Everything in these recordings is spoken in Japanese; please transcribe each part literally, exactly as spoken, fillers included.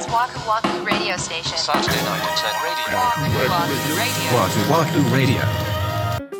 Waku Waku Radio Station. Saturday night at ten radio. Waku Waku Radio. Waku Waku Radio。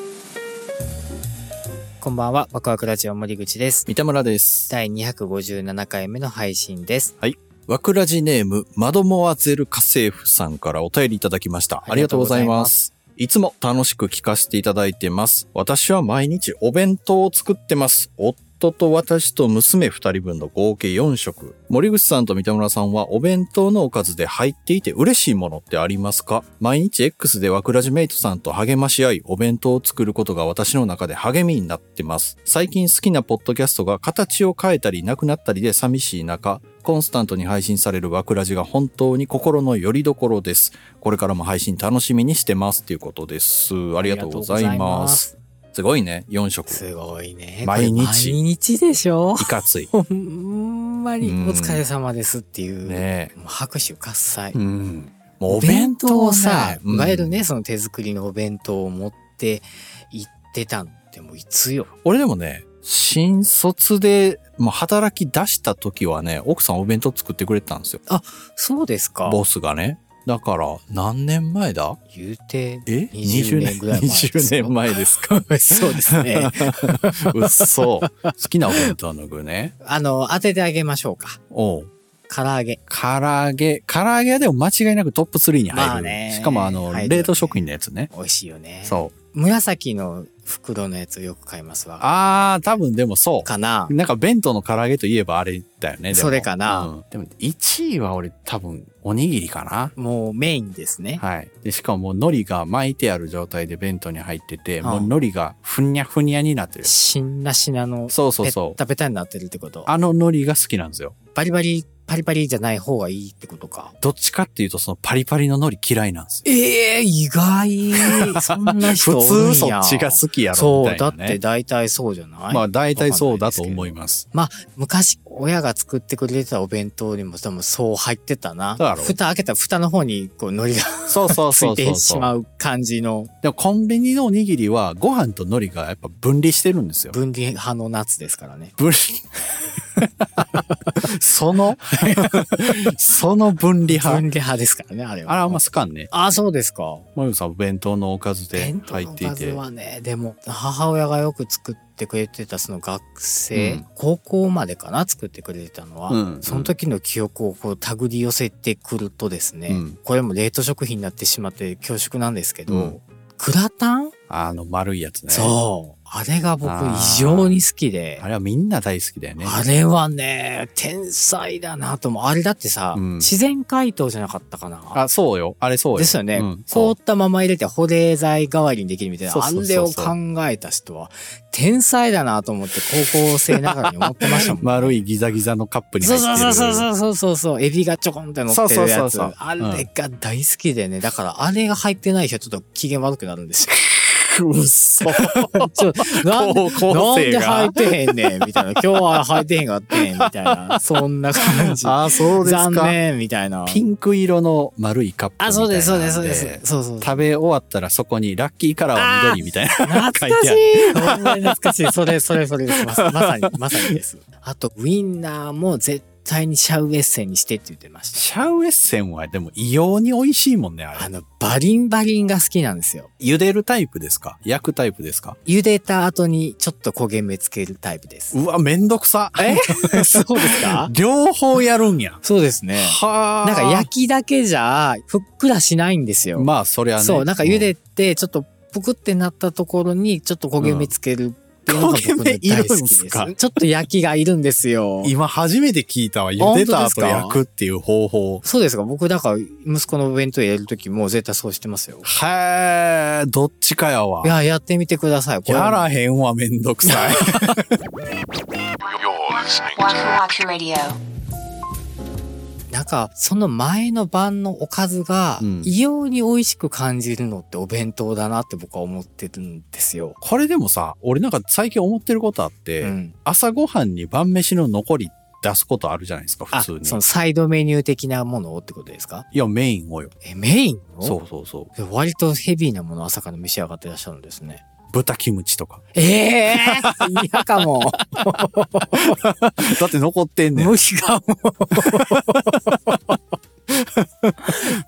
こんばんは、ワクワクラジオ森口です。 三田村です。 だいにひゃくごじゅうななかいめの配信です。 はい。ワクラジネーム、マドモアゼル家政婦さんからお便りいただきました。ありがとうございます。いつも楽しく聞かせていただいてます。私は毎日お弁当を作ってます。夫と私と娘ふたりぶんの合計よんしょく。森口さんと三田村さんはお弁当のおかずで入っていて嬉しいものってありますか？毎日 X でワクラジメイトさんと励まし合い、お弁当を作ることが私の中で励みになってます。最近好きなポッドキャストが形を変えたりなくなったりで寂しい中、コンスタントに配信されるワクラジが本当に心の拠り所です。これからも配信楽しみにしてますということです。ありがとうございます。すごいね、よんしょく。 すごいね。 毎日。 毎日でしょ？ いかつい。 ほんまにお疲れ様ですっていう。 ねもう拍手喝采。 うん。もうお弁当をさ、 いわゆるね、その手作りのお弁当を持って行ってたんってもういつよ。 俺でもね、新卒でもう働き出した時はね、奥さんお弁当作ってくれてたんですよ。 あ、そうですか。 ボスがね。だから何年前だ？ 言うてえにじゅうねんぐらい前ですよ。 にじゅうねんまえですか？ そうですね。 うっそ。好きなお弁当の具ね。 あの、当ててあげましょうか。 おう。 唐揚げ。 唐揚げ。唐揚げはでも間違いなくトップスリーに入る。 まあね、 しかもあの、 入るよね、 冷凍食品のやつね。 美味しいよね。 そう。 紫の袋のやつよく買いますわ。 あー、多分でもそう。 かな。 なんか弁当の唐揚げといえばあれだよね。 それかな、 うん。でもいちいは俺多分おにぎりかな。 もうメインですね。 はい。で、しかももう海苔が巻いてある状態で弁当に入ってて、 うん、 もう海苔がふにゃふにゃになってる。 しんなしなの。 そうそうそう。 ペッタペタになってるってこと。 あの海苔が好きなんですよ。 バリバリ、パリパリじゃない方がいいってことか。 どっちかっていうとそのパリパリの海苔嫌いなんですよ。 ええー、意外。そんな人おるんや。 普通そっちが好きやろみたいな、ね。 そう、だって大体そうじゃない？ まあ大体そうだと思います。 まあ昔親が作ってくれてたお弁当にも多分そう入ってたな。 だろう。 蓋開けたら蓋の方にこう海苔がそうそうそうそうついてしまう感じの。 でもコンビニのおにぎりはご飯と海苔がやっぱ分離してるんですよ。 分離派の夏ですからね。 分離そのその分離派。 分離派ですからね、あれは。 あれあんま好かんね。 あ、そうですか。 森口さんお弁当のおかずで入っていて。 弁当のおかずはね、でも母親がよく作ってくれてたその学生、 うん、 高校までかな作ってくれてたのは、 うんうん、 その時の記憶をこう手繰り寄せてくるとですね、うん、これも冷凍食品になってしまって恐縮なんですけど、うん、グラタン？ あの丸いやつね。 そう。あれが僕異常に好きで。 あれはみんな大好きだよね。 あれはね、天才だなと思う。あれだってさ、うん、自然解凍じゃなかったかな。 あ、そうよ。あれそうよ。 ですよね。うん、凍ったまま入れて保冷剤代わりにできるみたいな。そうそうそうそう、あれを考えた人は天才だなと思って高校生ながらに思ってましたもん、ね。 丸いギザギザのカップに入ってる。 そうそうそうそうそうそう。エビがちょこんって乗ってるやつ。そうそうそうそう。あれが大好きでね。だからあれが入ってない人はちょっと機嫌悪くなるんですよ。 うっそ。 ちょなんで、なんで入ってへんねんみたいな。今日は入ってへんがってんみたいな。そんな感じ。 あ、そうですか。 残念みたいな。 ピンク色の丸いカップみたいな。 あ、そうです、そうです、そうです。そうそう。 食べ終わったらそこにラッキーカラーは緑みたいな。 懐かしい。ほんまに懐かしい。それ、それ、それです。まさに、まさにです。あと、ウインナーも絶対絶対にシャウエッセンにしてって言ってました。 シャウエッセンはでも異様に美味しいもんね、あれ。 あの、バリンバリンが好きなんですよ。 茹でるタイプですか？焼くタイプですか？ 茹でた後にちょっと焦げ目つけるタイプです。 うわ、めんどくさ。 えそうですか？ 両方やるんや。 そうですね。 はあ。 なんか焼きだけじゃ、ふっくらしないんですよ。 まあ、そりゃね。 そう、なんか茹でて、ちょっとぷくってなったところに、ちょっと焦げ目つける。うん焦げ目いるんですか？ ちょっと焼きがいるんですよ。 今初めて聞いたわ。茹でた後焼くっていう方法。 そうですか。僕だから息子のお弁当入れるときも絶対そうしてますよ。 へー、どっちかやわ。 いや、やってみてください。 やらへんわ、めんどくさい。 なんか、その前の晩のおかずが、異様に美味しく感じるのってお弁当だなって僕は思ってるんですよ。 これでもさ、俺なんか最近思ってることあって、うん、朝ごはんに晩飯の残り出すことあるじゃないですか、普通に。 あ、そのサイドメニュー的なものをってことですか？ いや、メインをよ。 え、メインを？ そうそうそう。 割とヘビーなものを朝から召し上がってらっしゃるんですね。 豚キムチとか。 ええー、嫌かも。 だって残ってんねん。 無視かも。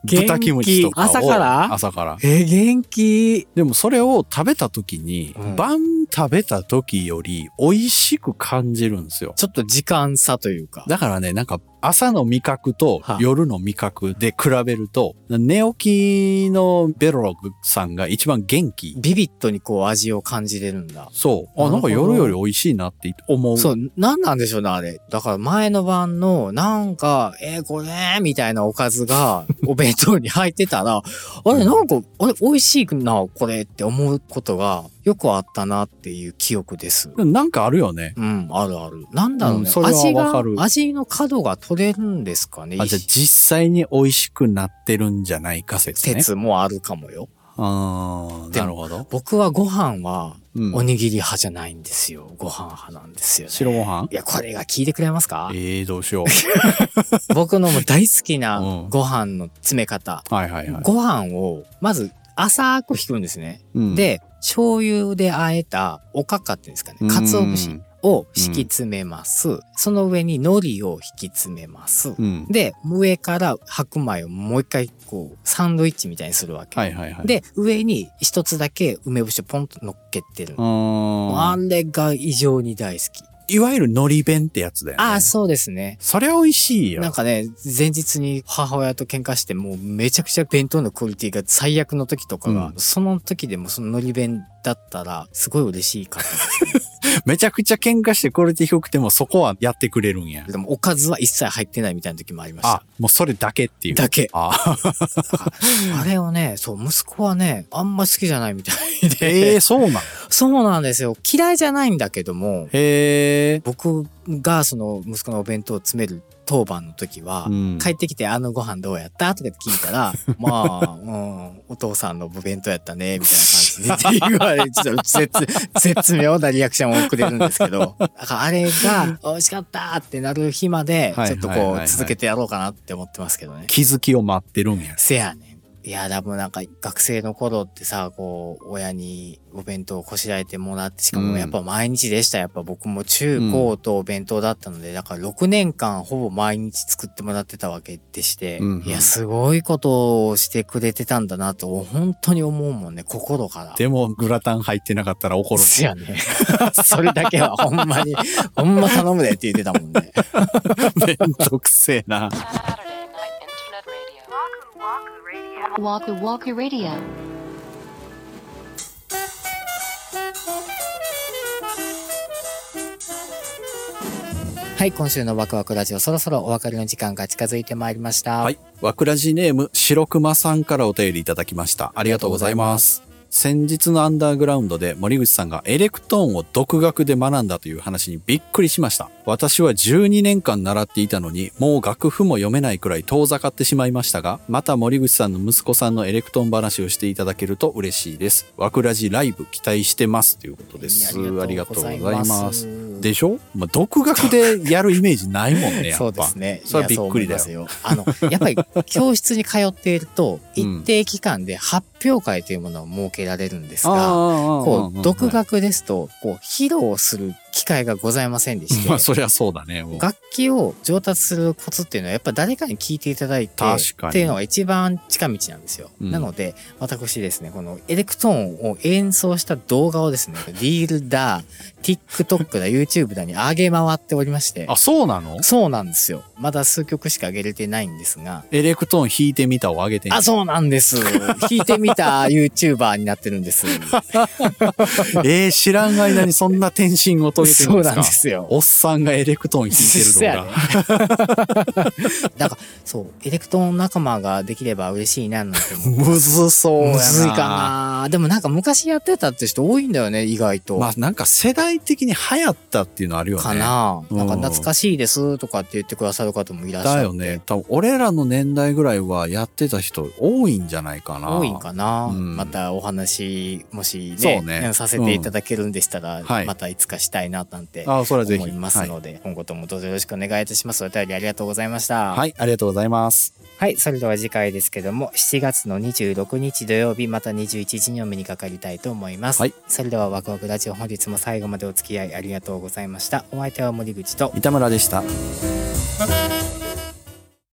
豚キムチとかを。 朝から朝から。 え、元気。 でもそれを食べた時に、 うん晩食べた時より美味しく感じるんですよ。 ちょっと時間差というか。 だからね、なんか朝の味覚と夜の味覚で比べると、寝起きのベロログさんが一番元気。 ビビッドにこう味を感じれるんだ。 そう。あ、なんか夜より美味しいなって思う。 そう、なんなんでしょうね、あれ。だから前の晩の、なんか、えー、これみたいなおかずがお弁当に入ってたら、あれ、なんか、あれ、美味しいな、これって思うことがよくあったなっていう記憶です。 なんかあるよね。 うん、あるある。なんだろうね。 うん、それはわかる。 味が、味の角が取れるんですかね。 あ、じゃあ実際に美味しくなってるんじゃないか説ね。 説もあるかもよ。 ああ、なるほど。 僕はご飯は、 うんおにぎり派じゃないんですよ。ご飯派なんですよね。 白ご飯いや、これが聞いてくれますか？ ええー、どうしよう。僕のも大好きうなんご飯の詰め方。 はいはいはい。 ご飯を、まず、浅く引くんですね。 うん、 で、醤油で和えたおかかっていうんですかね。鰹節を敷き詰めます。うん、その上に海苔を引き詰めます。 うん、 で、上から白米をもう一回こう、サンドイッチみたいにするわけ。 はいはいはい。 で、上に一つだけ梅干しをポンと乗っけてる。 ああれが異常に大好き。 いわゆる海苔弁ってやつだよね。 ああ、そうですね。 それは美味しいよ。 なんかね、前日に母親と喧嘩して、もうめちゃくちゃ弁当のクオリティが最悪の時とかが、うん、その時でもその海苔弁だったら、すごい嬉しいかったですね。 めちゃくちゃ喧嘩してクオリティ低くてもそこはやってくれるんや。 でもおかずは一切入ってないみたいな時もありました。 あ、もうそれだけっていう。 だけ。 ああれをね、そう、息子はね、あんま好きじゃないみたいで。 ええー、そうなの？ そうなんですよ。嫌いじゃないんだけども、 へえ。 僕がその息子のお弁当を詰める当番の時は、うん、帰ってきてあのご飯どうやったとかって聞いたら、まあ、うん、お父さんのお弁当やったね、みたいな感じで言われ、ちょっと絶、絶妙なリアクションをくれるんですけど、だからあれが美味しかったってなる日まで、ちょっとこう続けてやろうかなって思ってますけどね。 気づきを待ってるんや。 せやねん。いや、でもなんか学生の頃ってさ、こう、親にお弁当をこしらえてもらって、しかもやっぱ毎日でした。やっぱ僕も中高とお弁当だったので、だからろくねんかんほぼ毎日作ってもらってたわけでして、うんうん、いや、すごいことをしてくれてたんだなと、本当に思うもんね、心から。 でも、グラタン入ってなかったら怒る。 すやね。それだけはほんまに、ほんま頼むでって言ってたもんね。 めんどくせえな。 Waku Waku Radio. はい、今週のワクワクラジオ、そろそろお別れの時間が近づいてまいりました。 はい、ワクラジネーム白熊さんからお便りいただきました。ありがとうございます。先日のアンダーグラウンドで森口さんがエレクトーンを独学で学んだという話にびっくりしました。私はじゅうにねんかん習っていたのに、もう楽譜も読めないくらい遠ざかってしまいましたが、また森口さんの息子さんのエレクトーン話をしていただけると嬉しいです。ワクラジライブ期待してますということです。ありがとうございます。でしょ？まあ、独学でやるイメージないもんね、やっぱ。 そうですね。 それはびっくりだよ。 よあの、やっぱり教室に通っていると、一定期間で発表会というものを設けられるんですが、こう、独学ですと、こう、披露する機会がございませんでして。 まあ、そりゃそうだね。 楽器を上達するコツっていうのは、やっぱ誰かに聞いていただいて、 確かにっていうのが一番近道なんですよ。うん、なので、私ですね、このエレクトーンを演奏した動画をですね、リールだ、TikTok だ、YouTube だに上げ回っておりまして。 あ、そうなの？ そうなんですよ。まだ数曲しか上げれてないんですが。 エレクトーン弾いてみたを上げてみた。 あ、そうなんです。弾いてみた YouTuber になってるんです。 えー、知らん間にそんな転身を遂げてるんですか？ そうなんですよ。 おっさんがエレクトーン弾いてる動画。 だから、そう、エレクトーン仲間ができれば嬉しいななんて思う。むずそうやな。 むずいかな。でもなんか昔やってたって人多いんだよね、意外と。 まあなんか世代的に流行ったっていうのあるよね。 かな。なんか懐かしいですとかって言ってくださる方もいらっしゃる。 だよね。多分俺らの年代ぐらいはやってた人多いんじゃないかな。 多いんかな。うん、またお話、もしね、そうね、させていただけるんでしたら、うん、またいつかしたいななんて思いますので、はい、今後ともどうぞよろしくお願いいたします。お便りありがとうございました。 はい、ありがとうございます。 はい、それでは次回ですけども、しちがつのにじゅうろくにち土曜日、またにじゅういちじにお目にかかりたいと思います。はい、それではワクワクラジオ、本日も最後までお付き合いありがとうございました。お相手は森口と三田村でした。